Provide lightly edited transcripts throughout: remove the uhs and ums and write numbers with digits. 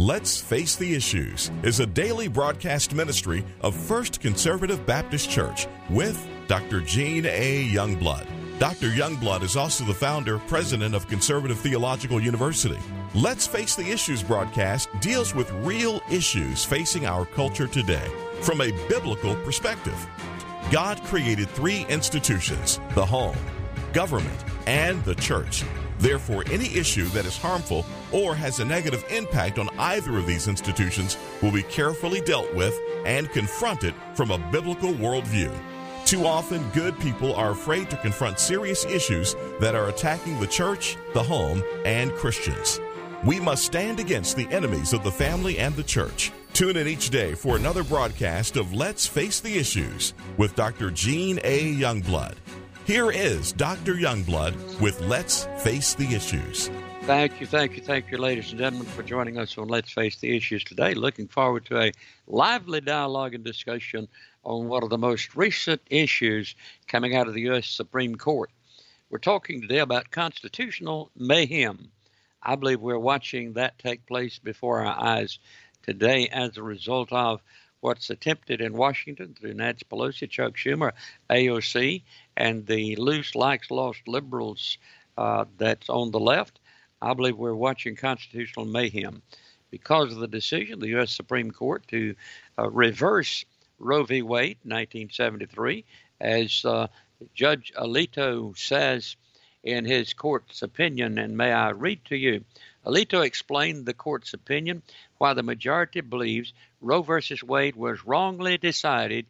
Let's Face the Issues is a daily broadcast ministry of First Conservative Baptist Church with Dr. Gene A. Youngblood. Dr. Youngblood is also the founder, president of Conservative Theological University. Let's Face the Issues broadcast deals with real issues facing our culture today from a biblical perspective. God created three institutions: the home, government, and the church. Therefore, any issue that is harmful or has a negative impact on either of these institutions will be carefully dealt with and confronted from a biblical worldview. Too often, good people are afraid to confront serious issues that are attacking the church, the home, and Christians. We must stand against the enemies of the family and the church. Tune in each day for another broadcast of Let's Face the Issues with Dr. Gene A. Youngblood. Here is Dr. Youngblood with Let's Face the Issues. Thank you, ladies and gentlemen, for joining us on Let's Face the Issues today. Looking forward to a lively dialogue and discussion on one of the most recent issues coming out of the U.S. Supreme Court. We're talking today about constitutional mayhem. I believe we're watching that take place before our eyes today as a result of what's attempted in Washington through Nancy Pelosi, Chuck Schumer, AOC, and the loose, lost liberals that's on the left. I believe we're watching constitutional mayhem because of the decision of the U.S. Supreme Court to reverse Roe v. Wade, 1973, as Judge Alito says in his court's opinion, and may I read to you. Alito explained the court's opinion why the majority believes Roe v. Wade was wrongly decided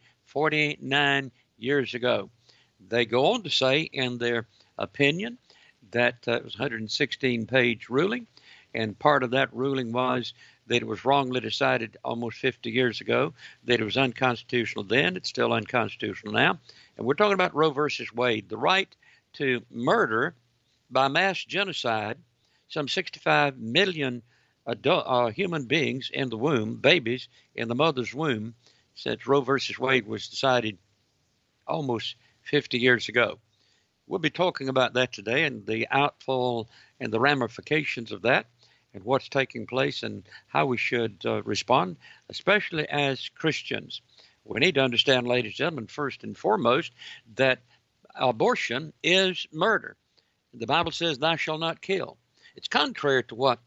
49 years ago. They go on to say in their opinion that it was a 116-page ruling, and part of that ruling was that it was wrongly decided almost 50 years ago, that it was unconstitutional then, it's still unconstitutional now. And we're talking about Roe v. Wade, the right to murder by mass genocide some 65 million human beings in the womb, babies in the mother's womb, since Roe v. Wade was decided almost 50 years ago. We'll be talking about that today and the outfall and the ramifications of that and what's taking place and how we should respond, especially as Christians. We need to understand, ladies and gentlemen, first and foremost, that abortion is murder. The Bible says, "Thou shalt not kill." It's contrary to what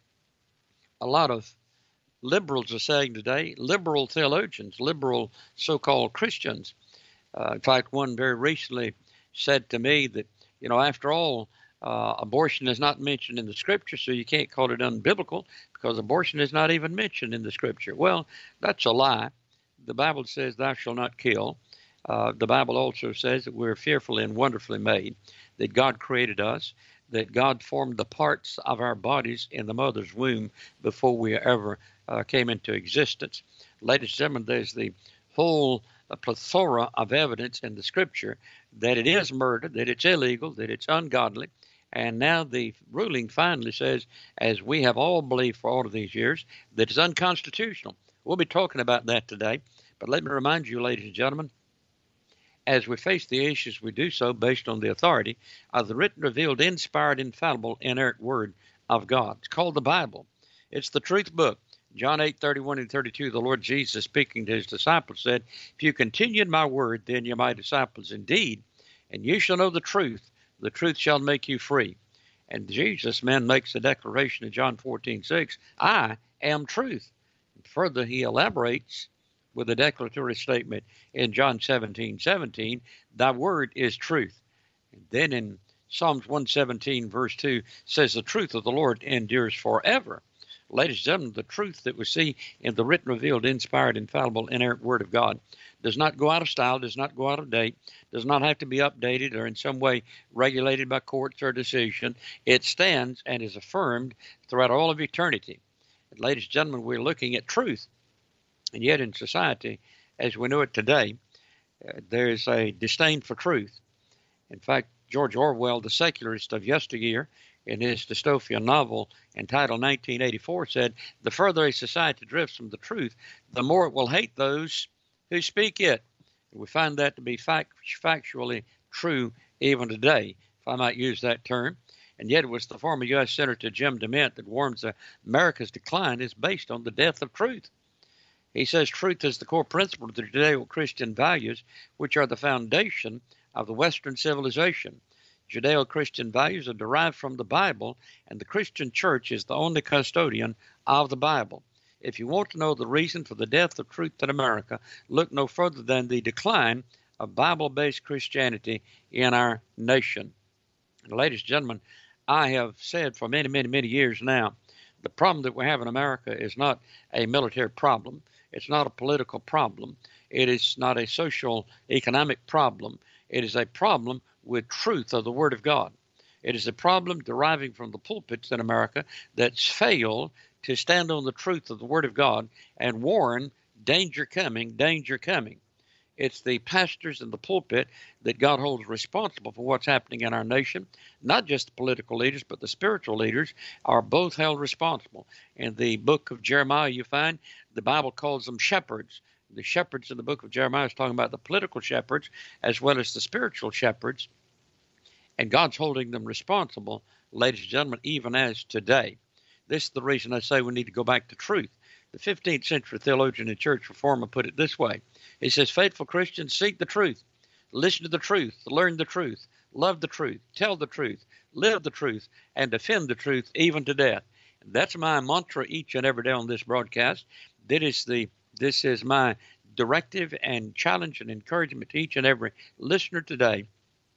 a lot of liberals are saying today, liberal theologians, liberal so-called Christians. In fact, one very recently said to me that, after all, abortion is not mentioned in the Scripture, so you can't call it unbiblical because abortion is not even mentioned in the Scripture. Well, that's a lie. The Bible says, "Thou shalt not kill." The Bible also says that we're fearfully and wonderfully made, that God created us, that God formed the parts of our bodies in the mother's womb before we ever came into existence. Ladies and gentlemen, there's the whole plethora of evidence in the Scripture that it is murder, that it's illegal, that it's ungodly. And now the ruling finally says, as we have all believed for all of these years, that it's unconstitutional. We'll be talking about that today. But let me remind you, ladies and gentlemen, as we face the issues, we do so based on the authority of the written, revealed, inspired, infallible, inerrant Word of God. It's called the Bible. It's the truth book. John 8:31 and 32, the Lord Jesus, speaking to his disciples, said, "If you continue in my word, then you're my disciples indeed, and you shall know the truth shall make you free." And Jesus, makes a declaration in John 14:6, "I am truth." And further, he elaborates with a declaratory statement in John 17:17, "Thy word is truth." And then in Psalms 117, verse 2, says, "The truth of the Lord endures forever." Ladies and gentlemen, the truth that we see in the written, revealed, inspired, infallible, inerrant Word of God does not go out of style, does not go out of date, does not have to be updated or in some way regulated by courts or decision. It stands and is affirmed throughout all of eternity. And ladies and gentlemen, we're looking at truth. And yet in society, as we know it today, there's a disdain for truth. In fact, George Orwell, the secularist of yesteryear, in his dystopian novel entitled 1984, said, "The further a society drifts from the truth, the more it will hate those who speak it." And we find that to be factually true even today, if I might use that term. And yet it was the former U.S. Senator Jim DeMint that warns that America's decline is based on the death of truth. He says truth is the core principle of the Judeo-Christian values, which are the foundation of the Western civilization. Judeo-Christian values are derived from the Bible, and the Christian church is the only custodian of the Bible. If you want to know the reason for the death of truth in America, look no further than the decline of Bible-based Christianity in our nation. And ladies and gentlemen, I have said for many, many, many years now, the problem that we have in America is not a military problem. It's not a political problem. It is not a social, economic problem. It is a problem with truth of the Word of God. It is a problem deriving from the pulpits in America that's failed to stand on the truth of the Word of God and warn danger coming, danger coming. It's the pastors in the pulpit that God holds responsible for what's happening in our nation. Not just the political leaders, but the spiritual leaders are both held responsible. In the book of Jeremiah, you find the Bible calls them shepherds. The shepherds in the book of Jeremiah is talking about the political shepherds as well as the spiritual shepherds. And God's holding them responsible, ladies and gentlemen, even as today. This is the reason I say we need to go back to truth. The 15th century theologian and church reformer put it this way. He says, faithful Christians seek the truth, listen to the truth, learn the truth, love the truth, tell the truth, live the truth, and defend the truth even to death. And that's my mantra each and every day on this broadcast. This is my directive and challenge and encouragement to each and every listener today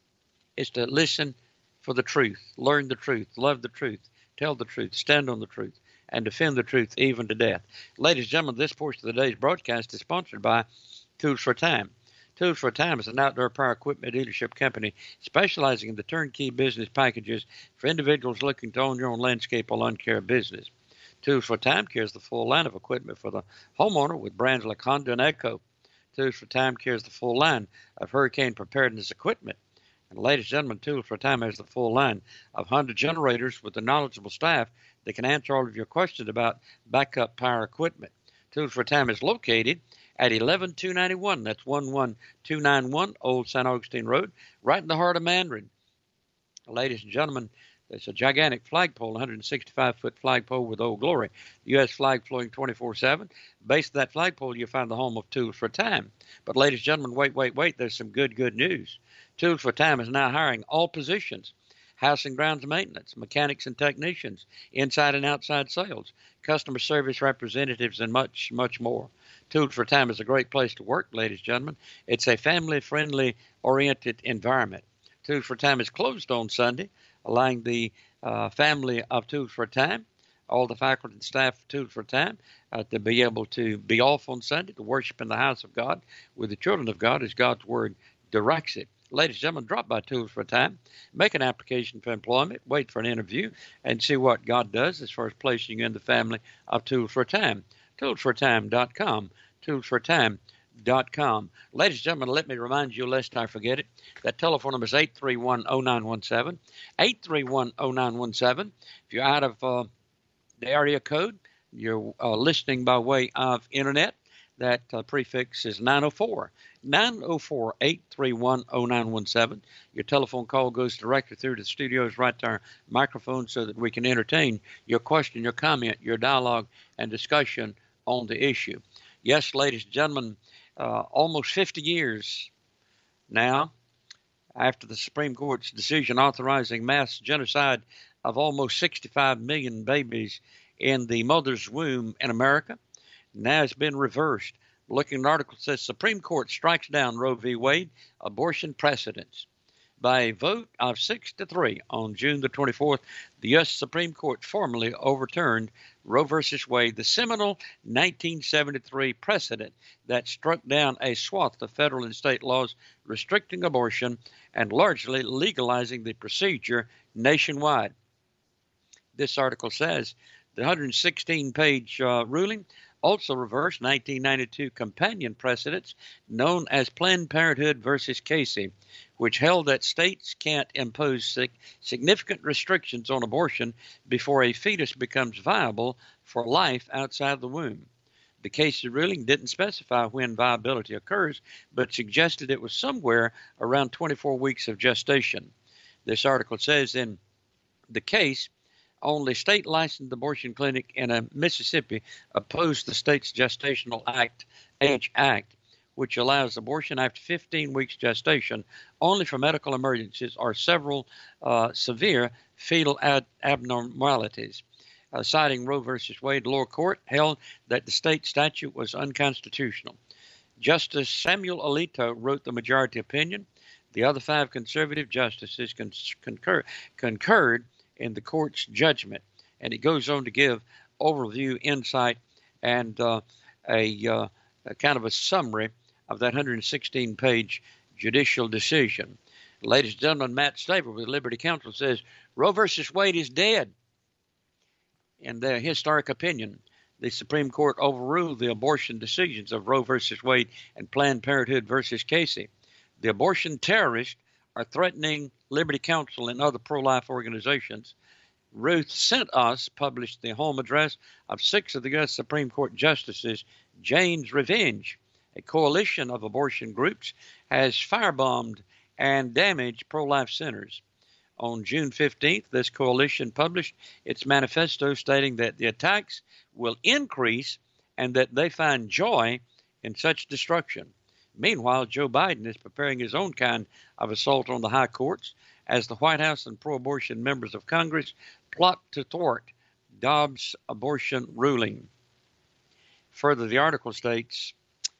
is to listen for the truth, learn the truth, love the truth, tell the truth, stand on the truth, and defend the truth even to death. Ladies and gentlemen, this portion of the day's broadcast is sponsored by Tools for Time. Tools for Time is an outdoor power equipment dealership company specializing in the turnkey business packages for individuals looking to own your own landscape or lawn care business. Tools for Time carries the full line of equipment for the homeowner with brands like Honda and Echo. Tools for Time carries the full line of hurricane preparedness equipment. And ladies and gentlemen, Tools for Time has the full line of Honda generators with a knowledgeable staff that can answer all of your questions about backup power equipment. Tools for Time is located at 11291. That's 11291 Old St. Augustine Road, right in the heart of Mandarin. Ladies and gentlemen, there's a gigantic flagpole, 165-foot flagpole with Old Glory, the U.S. flag flowing 24/7. Base of that flagpole, you'll find the home of Tools for Time. But ladies and gentlemen, wait, there's some good news. Tools for Time is now hiring all positions: house and grounds maintenance, mechanics and technicians, inside and outside sales, customer service representatives, and much, much more. Tools for Time is a great place to work, ladies and gentlemen. It's a family-friendly oriented environment. Tools for Time is closed on Sunday, allowing the family of Tools for Time, all the faculty and staff of Tools for Time, to be able to be off on Sunday to worship in the house of God with the children of God as God's Word directs it. Ladies and gentlemen, drop by Tools for Time, make an application for employment, wait for an interview, and see what God does as far as placing you in the family of Tools for Time. ToolsForTime.com, ToolsForTime.com. Ladies and gentlemen, let me remind you, lest I forget it, that telephone number is 831-0917, 831-0917. If you're out of the area code, you're listening by way of internet, that prefix is 904. 904-831-0917. Your telephone call goes directly through to the studios, right to our microphone, so that we can entertain your question, your comment, your dialogue, and discussion on the issue. Yes, ladies and gentlemen, almost 50 years now after the Supreme Court's decision authorizing mass genocide of almost 65 million babies in the mother's womb in America, now it's been reversed. Looking at an article that says Supreme Court strikes down Roe v. Wade abortion precedents. By a vote of 6-3 on June the 24th, the U.S. Supreme Court formally overturned Roe v. Wade, the seminal 1973 precedent that struck down a swath of federal and state laws restricting abortion and largely legalizing the procedure nationwide. This article says the 116-page ruling also reversed 1992 companion precedents known as Planned Parenthood versus Casey, which held that states can't impose significant restrictions on abortion before a fetus becomes viable for life outside the womb. The Casey ruling didn't specify when viability occurs, but suggested it was somewhere around 24 weeks of gestation. This article says in The case on the state-licensed abortion clinic in Mississippi opposed the state's Gestational Age Act, which allows abortion after 15 weeks gestation only for medical emergencies or several severe fetal abnormalities. Citing Roe v. Wade, the lower court held that the state statute was unconstitutional. Justice Samuel Alito wrote the majority opinion. The other 5 conservative justices concurred in the court's judgment, and it goes on to give overview, insight, and a kind of a summary of that 116-page judicial decision. Ladies and gentlemen, Matt Staver with Liberty Counsel says Roe v. Wade is dead. In their historic opinion, the Supreme Court overruled the abortion decisions of Roe v. Wade and Planned Parenthood v. Casey. The abortion terrorists are threatening Liberty Counsel and other pro-life organizations. Ruth Sent Us published the home address of 6 of the U.S. Supreme Court justices. Jane's Revenge, a coalition of abortion groups, has firebombed and damaged pro-life centers. On June 15th, this coalition published its manifesto stating that the attacks will increase and that they find joy in such destruction. Meanwhile, Joe Biden is preparing his own kind of assault on the high courts as the White House and pro-abortion members of Congress plot to thwart Dobbs' abortion ruling. Further, the article states,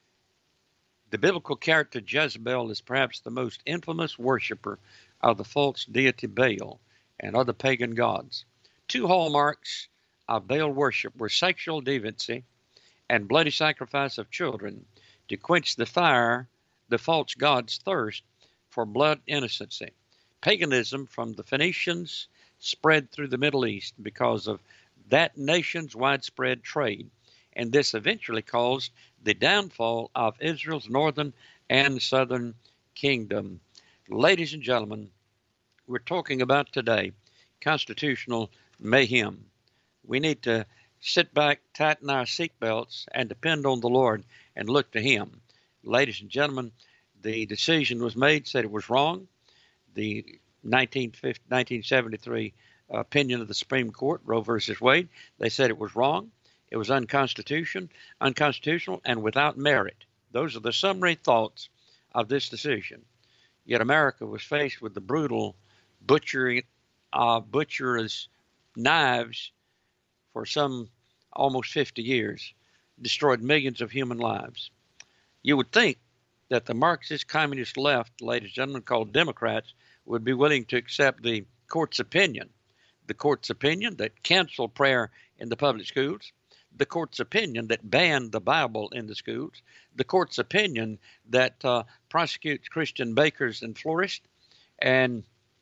the biblical character Jezebel is perhaps the most infamous worshiper of the false deity Baal and other pagan gods. 2 hallmarks of Baal worship were sexual deviancy and bloody sacrifice of children to quench the false god's thirst for blood innocency. Paganism from the Phoenicians spread through the Middle East because of that nation's widespread trade, and this eventually caused the downfall of Israel's northern and southern kingdom. Ladies and gentlemen, we're talking about today constitutional mayhem. We need to sit back, tighten our seatbelts, and depend on the Lord and look to Him. Ladies and gentlemen, the decision was made, said it was wrong. The 1973 opinion of the Supreme Court, Roe v. Wade, they said it was wrong. It was unconstitutional, and without merit. Those are the summary thoughts of this decision. Yet America was faced with the brutal butcher's knives for some almost 50 years, destroyed millions of human lives. You would think that the Marxist communist left, ladies and gentlemen, called Democrats, would be willing to accept the court's opinion that canceled prayer in the public schools, the court's opinion that banned the Bible in the schools, the court's opinion that prosecutes Christian bakers and florists and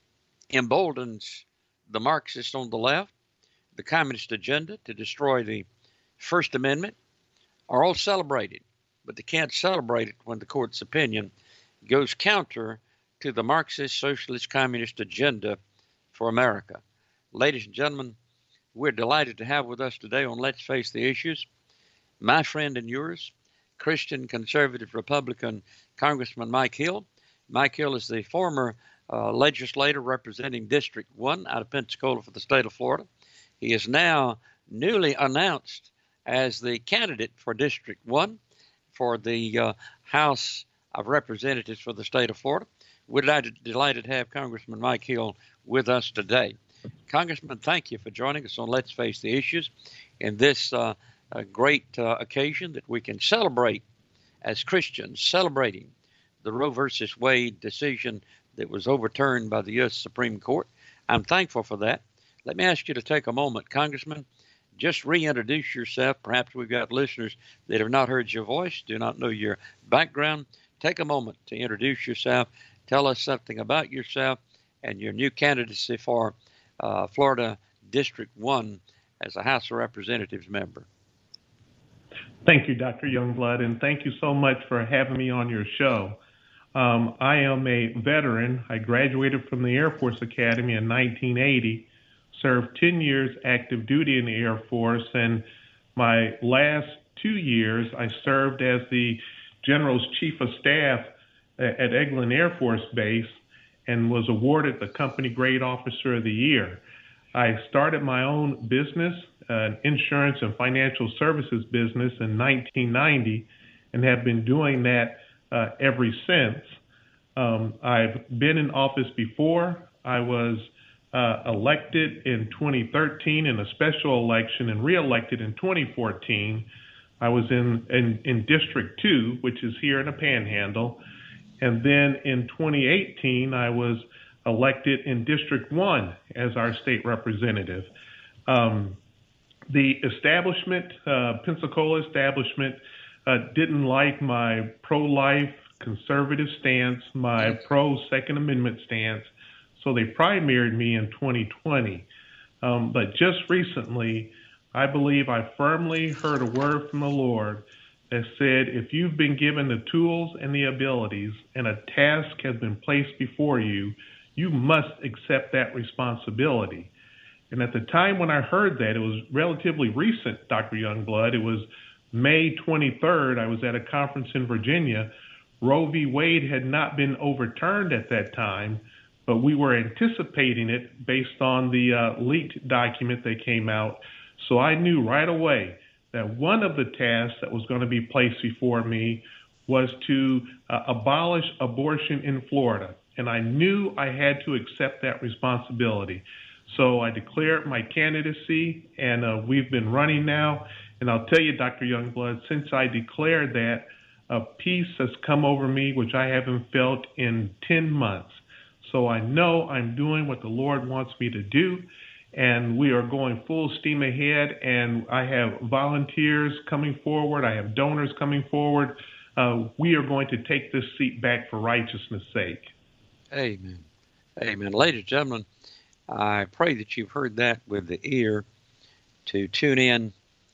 emboldens the Marxists on the left, the communist agenda to destroy the First Amendment, are all celebrated, but they can't celebrate it when the court's opinion goes counter to the Marxist, socialist, communist agenda for America. Ladies and gentlemen, we're delighted to have with us today on Let's Face the Issues my friend and yours, Christian conservative Republican Congressman Mike Hill. Mike Hill is the former legislator representing District 1 out of Pensacola for the state of Florida. He is now newly announced as the candidate for District 1 for the House of Representatives for the state of Florida. We're delighted to have Congressman Mike Hill with us today. Congressman, thank you for joining us on Let's Face the Issues in this great occasion that we can celebrate as Christians, celebrating the Roe versus Wade decision that was overturned by the U.S. Supreme Court. I'm thankful for that. Let me ask you to take a moment, Congressman, just reintroduce yourself. Perhaps we've got listeners that have not heard your voice, do not know your background. Take a moment to introduce yourself. Tell us something about yourself and your new candidacy for Florida District 1 as a House of Representatives member. Thank you, Dr. Youngblood, and thank you so much for having me on your show. I am a veteran. I graduated from the Air Force Academy in 1980, served 10 years active duty in the Air Force, and my last 2 years I served as the General's Chief of Staff at Eglin Air Force Base and was awarded the Company Grade Officer of the Year. I started my own business, an insurance and financial services business in 1990, and have been doing that ever since. I've been in office before. I was elected in 2013 in a special election and reelected in 2014. I was in District 2, which is here in the Panhandle. And then in 2018, I was elected in District 1 as our state representative. The establishment, Pensacola establishment, didn't like my pro-life conservative stance, my pro-Second Amendment stance, so they primaried me in 2020. But just recently, I believe I firmly heard a word from the Lord that said, if you've been given the tools and the abilities and a task has been placed before you, you must accept that responsibility. And at the time when I heard that, it was relatively recent, Dr. Youngblood. It was May 23rd. I was at a conference in Virginia. Roe v. Wade had not been overturned at that time, but we were anticipating it based on the leaked document that came out. So I knew right away that one of the tasks that was going to be placed before me was to abolish abortion in Florida. And I knew I had to accept that responsibility. So I declared my candidacy, and we've been running now. And I'll tell you, Dr. Youngblood, since I declared that, peace has come over me, which I haven't felt in 10 months. So I know I'm doing what the Lord wants me to do, and we are going full steam ahead, and I have volunteers coming forward. I have donors coming forward. We are going to take this seat back for righteousness' sake. Amen. Amen. Ladies and gentlemen, I pray that you've heard that with the ear to tune in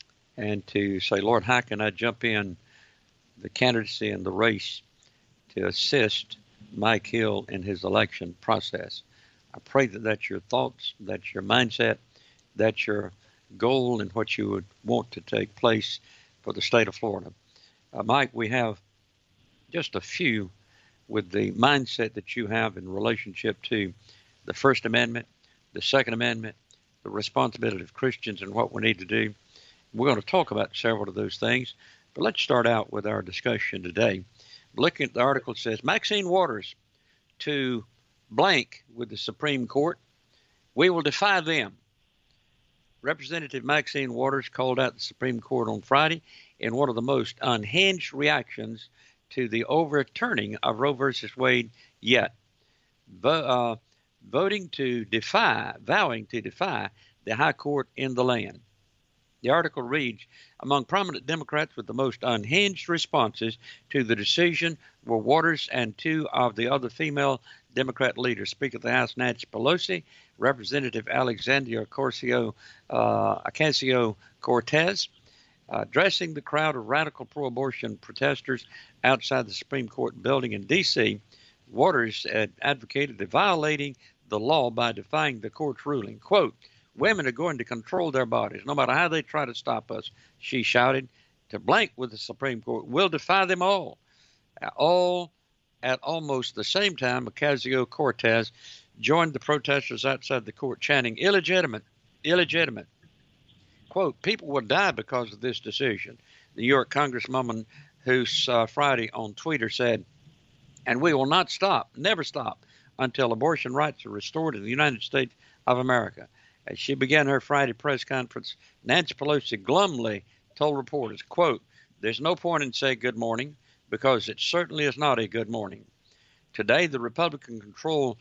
and to say, Lord, how can I jump in the candidacy and the race to assist Mike Hill in his election process? I pray that that's your thoughts, that's your mindset, that's your goal and what you would want to take place for the state of Florida. Mike, we have just a few with the mindset that you have in relationship to the First Amendment, the Second Amendment, the responsibility of Christians and what we need to do. We're going to talk about several of those things, but let's start out with our discussion today. Looking at the article, it says, Maxine Waters to blank with the Supreme Court. We will defy them. Representative Maxine Waters called out the Supreme Court on Friday in one of the most unhinged reactions to the overturning of Roe versus Wade yet, vowing to defy the high court in the land. The article reads, among prominent Democrats with the most unhinged responses to the decision were Waters and two of the other female Democrat leaders, Speaker of the House Nancy Pelosi, Representative Alexandria Ocasio-Cortez. Addressing the crowd of radical pro-abortion protesters outside the Supreme Court building in D.C., Waters advocated violating the law by defying the court's ruling. Quote, women are going to control their bodies, no matter how they try to stop us, she shouted. To blank with the Supreme Court, we'll defy them all. All at almost the same time, Ocasio-Cortez joined the protesters outside the court, chanting, illegitimate, illegitimate. Quote, people will die because of this decision. The New York Congresswoman who Friday on Twitter said, and we will not stop, never stop, until abortion rights are restored in the United States of America. As she began her Friday press conference, Nancy Pelosi glumly told reporters, quote, there's no point in saying good morning because it certainly is not a good morning. Today, the Republican-controlled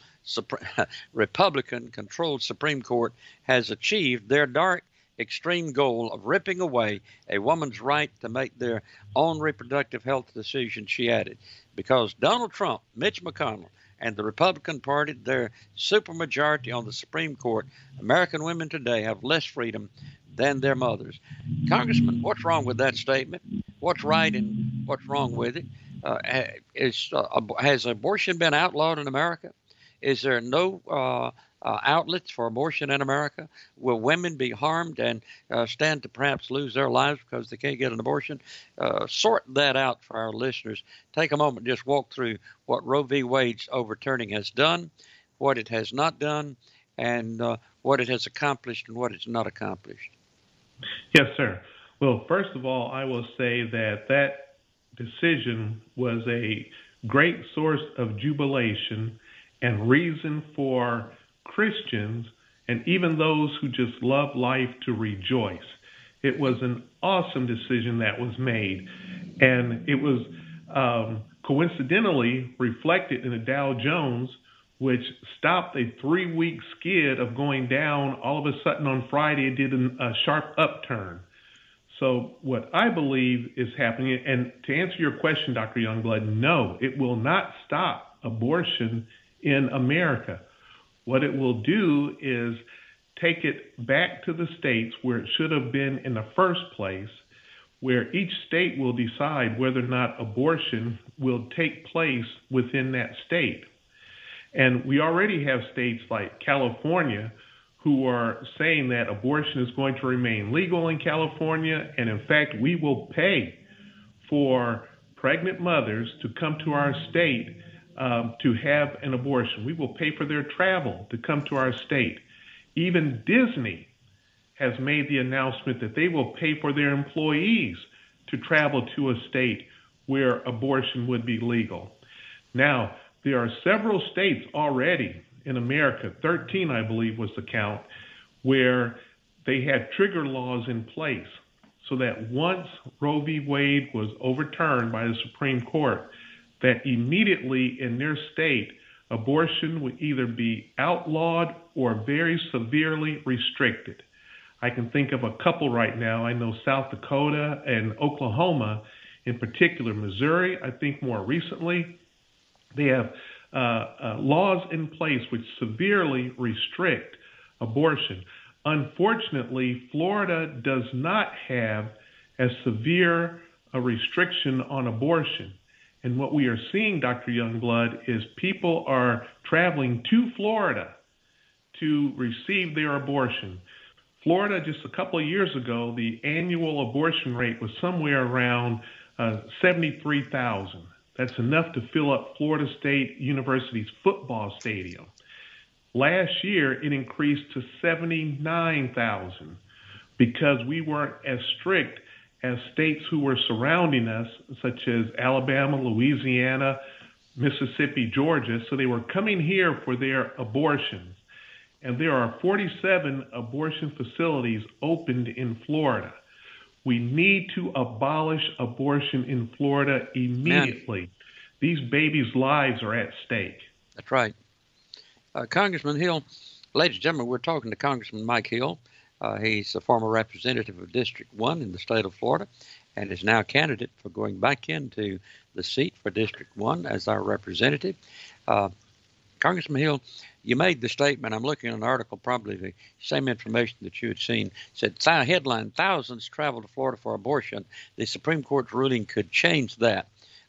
Supreme Court has achieved their dark, extreme goal of ripping away a woman's right to make their own reproductive health decision, she added, because Donald Trump, Mitch McConnell, and the Republican Party, their supermajority on the Supreme Court, American women today have less freedom than their mothers. Congressman, what's wrong with that statement? What's right and what's wrong with it? Has abortion been outlawed in America? Is there no outlets for abortion in America? Will women be harmed and stand to perhaps lose their lives because they can't get an abortion? Sort that out for our listeners. Take a moment, just walk through what Roe v. Wade's overturning has done, what it has not done, and what it has accomplished and what it's not accomplished? Yes, sir. Well, first of all, I will say that decision was a great source of jubilation and reason for Christians and even those who just love life to rejoice. It was an awesome decision that was made, and it was coincidentally reflected in the Dow Jones, which stopped a 3-week skid of going down. All of a sudden on Friday, it did a sharp upturn. So what I believe is happening, and to answer your question, Dr. Youngblood, no, it will not stop abortion in America. What it will do is take it back to the states where it should have been in the first place, where each state will decide whether or not abortion will take place within that state. And we already have states like California who are saying that abortion is going to remain legal in California. And in fact, we will pay for pregnant mothers to come to our state to have an abortion. We will pay for their travel to come to our state. Even Disney has made the announcement that they will pay for their employees to travel to a state where abortion would be legal. Now, there are several states already in America, 13 I believe was the count, where they had trigger laws in place so that once Roe v. Wade was overturned by the Supreme Court, that immediately in their state, abortion would either be outlawed or very severely restricted. I can think of a couple right now. I know South Dakota and Oklahoma in particular. Missouri, I think more recently, they have laws in place which severely restrict abortion. Unfortunately, Florida does not have as severe a restriction on abortion. And what we are seeing, Dr. Youngblood, is people are traveling to Florida to receive their abortion. Florida, just a couple of years ago, the annual abortion rate was somewhere around 73,000. That's enough to fill up Florida State University's football stadium. Last year, it increased to 79,000 because we weren't as strict as states who were surrounding us, such as Alabama, Louisiana, Mississippi, Georgia. So they were coming here for their abortions. And there are 47 abortion facilities opened in Florida. We need to abolish abortion in Florida immediately. Man. These babies' lives are at stake. That's right. Congressman Hill, ladies and gentlemen, we're talking to Congressman Mike Hill. He's a former representative of District 1 in the state of Florida and is now a candidate for going back into the seat for District 1 as our representative. Congressman Hill, you made the statement, I'm looking at an article, probably the same information that you had seen, said, headline, thousands travel to Florida for abortion. The Supreme Court's ruling could change that.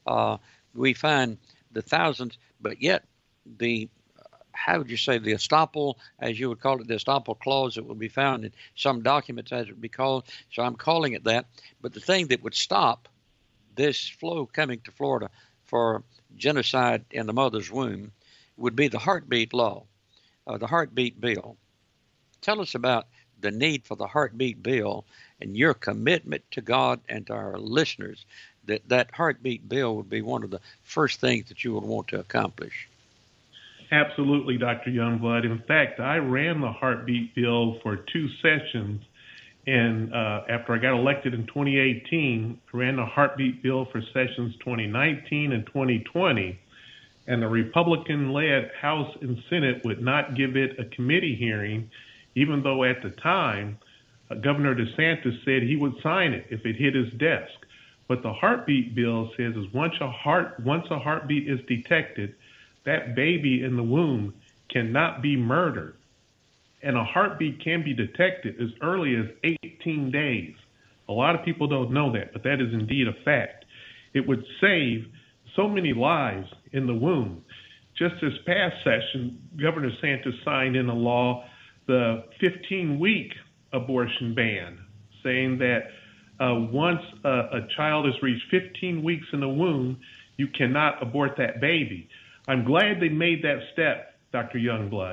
We find the thousands, but yet the, how would you say, the estoppel, as you would call it, the estoppel clause that would be found in some documents, as it would be called, so I'm calling it that. But the thing that would stop this flow coming to Florida for genocide in the mother's womb would be the heartbeat law, the heartbeat bill. Tell us about the need for the heartbeat bill and your commitment to God and to our listeners that that heartbeat bill would be one of the first things that you would want to accomplish. Absolutely, Dr. Youngblood. In fact, I ran the heartbeat bill for 2 sessions, and after I got elected in 2018, I ran the heartbeat bill for sessions 2019 and 2020. And the Republican-led House and Senate would not give it a committee hearing, even though at the time, Governor DeSantis said he would sign it if it hit his desk. What the heartbeat bill says is once a heartbeat is detected, that baby in the womb cannot be murdered. And a heartbeat can be detected as early as 18 days. A lot of people don't know that, but that is indeed a fact. It would save so many lives in the womb. Just this past session, Governor DeSantis signed in a law the 15-week abortion ban, saying that once a child has reached 15 weeks in the womb, you cannot abort that baby. I'm glad they made that step, Dr. Youngblood,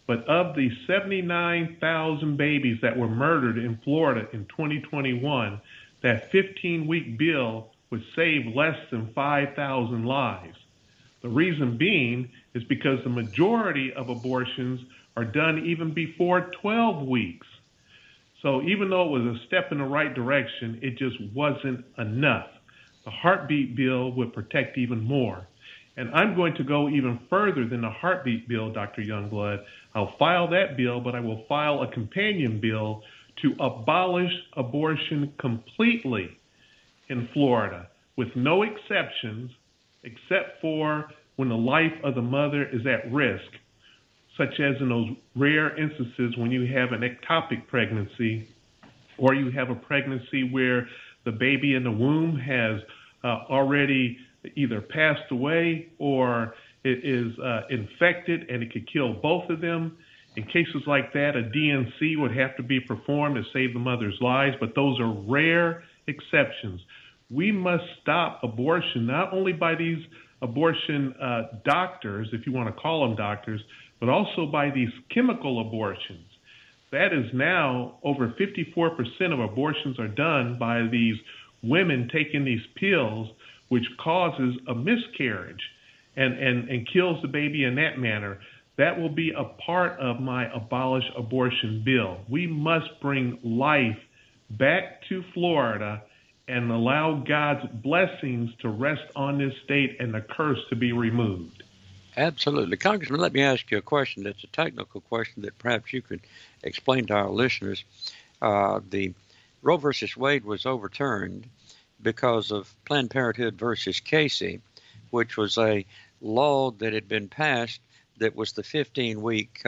But of the 79,000 babies that were murdered in Florida in 2021, that 15-week bill would save less than 5,000 lives. The reason being is because the majority of abortions are done even before 12 weeks. So even though it was a step in the right direction, it just wasn't enough. The heartbeat bill would protect even more. And I'm going to go even further than the heartbeat bill, Dr. Youngblood. I'll file that bill, but I will file a companion bill to abolish abortion completely in Florida with no exceptions except for when the life of the mother is at risk, such as in those rare instances when you have an ectopic pregnancy or you have a pregnancy where the baby in the womb has already either passed away or it is infected and it could kill both of them. In cases like that, a DNC would have to be performed to save the mother's lives, but those are rare exceptions. We must stop abortion, not only by these abortion doctors, if you want to call them doctors, but also by these chemical abortions. That is now over 54% of abortions are done by these women taking these pills, which causes a miscarriage and kills the baby in that manner. That will be a part of my abolish abortion bill. We must bring life back to Florida and allow God's blessings to rest on this state and the curse to be removed. Absolutely. Congressman, let me ask you a question that's a technical question that perhaps you could explain to our listeners. The Roe versus Wade was overturned because of Planned Parenthood versus Casey, which was a law that had been passed that was the 15-week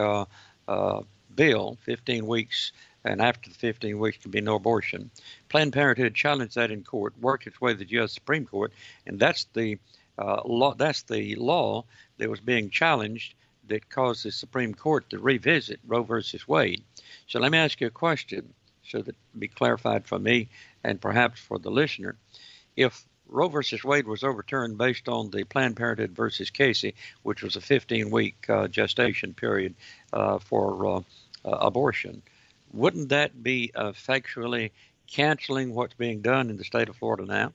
bill, 15 weeks, and after the 15 weeks can be no abortion. Planned Parenthood challenged that in court, worked its way to the U.S. Supreme Court, and that's the law. That's the law that was being challenged that caused the Supreme Court to revisit Roe versus Wade. So let me ask you a question so that it be clarified for me and perhaps for the listener. If Roe versus Wade was overturned based on the Planned Parenthood versus Casey, which was a 15-week gestation period for abortion, wouldn't that be effectually canceling what's being done in the state of Florida now?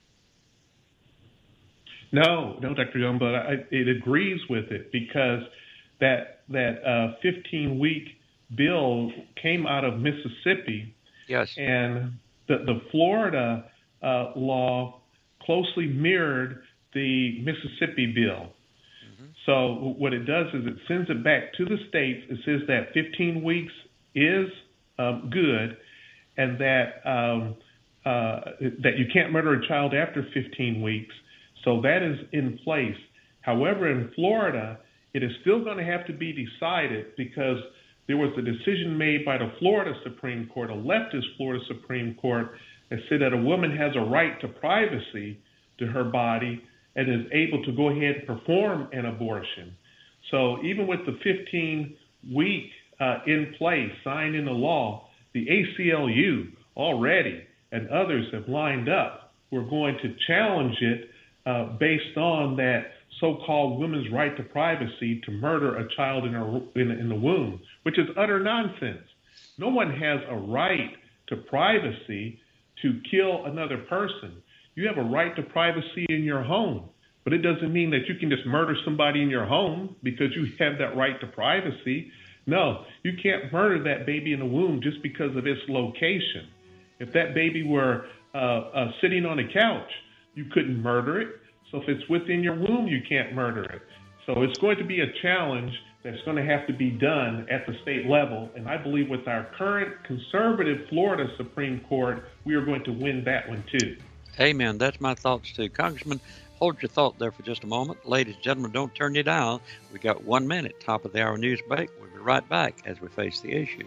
No, Dr. Youngblood, it agrees with it because that 15-week bill came out of Mississippi. Yes. And the Florida law closely mirrored the Mississippi bill. Mm-hmm. So what it does is it sends it back to the states. It says that 15 weeks is good, and that you can't murder a child after 15 weeks. So that is in place. However, in Florida, it is still going to have to be decided because there was a decision made by the Florida Supreme Court, a leftist Florida Supreme Court, that said that a woman has a right to privacy to her body and is able to go ahead and perform an abortion. So even with the 15-week in place, signed into law, the ACLU already and others have lined up. We're going to challenge it based on that so-called women's right to privacy to murder a child in the womb, which is utter nonsense. No one has a right to privacy to kill another person. You have a right to privacy in your home, but it doesn't mean that you can just murder somebody in your home because you have that right to privacy. No, you can't murder that baby in the womb just because of its location. If that baby were sitting on a couch, you couldn't murder it. So if it's within your womb, you can't murder it. So it's going to be a challenge that's going to have to be done at the state level. And I believe with our current conservative Florida Supreme Court, we are going to win that one too. Amen. That's my thoughts too. Congressman, hold your thought there for just a moment. Ladies and gentlemen, don't turn your dial. We got 1 minute, top of the hour news break. We'll be right back as we face the issues.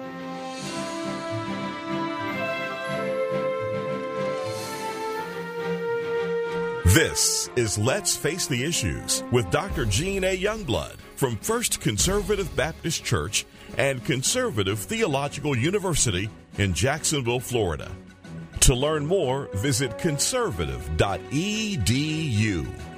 This is Let's Face the Issues with Dr. Gene A. Youngblood from First Conservative Baptist Church and Conservative Theological University in Jacksonville, Florida. To learn more, visit conservative.edu.